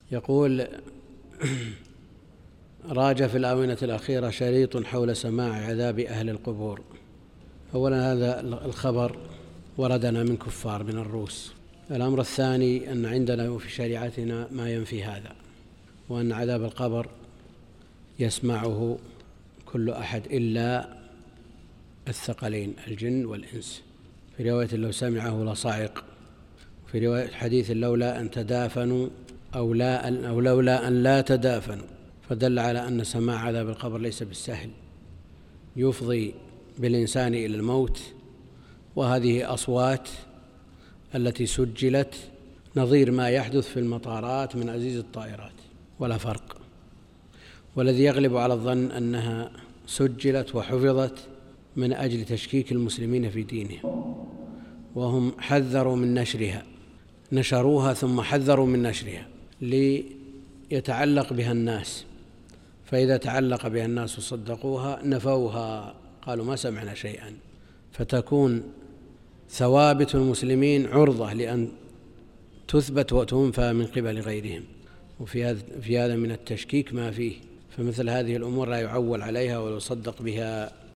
يقول: راج في الآونة الأخيرة شريط حول سماع عذاب أهل القبور. أولا، هذا الخبر وردنا من كفار من الروس. الأمر الثاني أن عندنا في شريعتنا ما ينفي هذا، وأن عذاب القبر يسمعه كل أحد إلا الثقلين الجن والإنس. في رواية: لو سمعه لصعق. في رواية حديث: لولا أن تدافنوا أو لولا أن لا تدافنوا. فدل على أن سماع عذاب القبر ليس بالسهل، يفضي بالإنسان إلى الموت. وهذه أصوات التي سجلت نظير ما يحدث في المطارات من عزيز الطائرات، ولا فرق. والذي يغلب على الظن أنها سجلت وحفظت من أجل تشكيك المسلمين في دينهم، وهم حذروا من نشرها، نشروها ثم حذروا من نشرها ليتعلق بها الناس، فإذا تعلق بها الناس وصدقوها نفوها، قالوا ما سمعنا شيئا، فتكون ثوابت المسلمين عرضة لأن تثبت وتنفى من قبل غيرهم. وفي هذا من التشكيك ما فيه، فمثل هذه الأمور لا يعول عليها ولا يصدق بها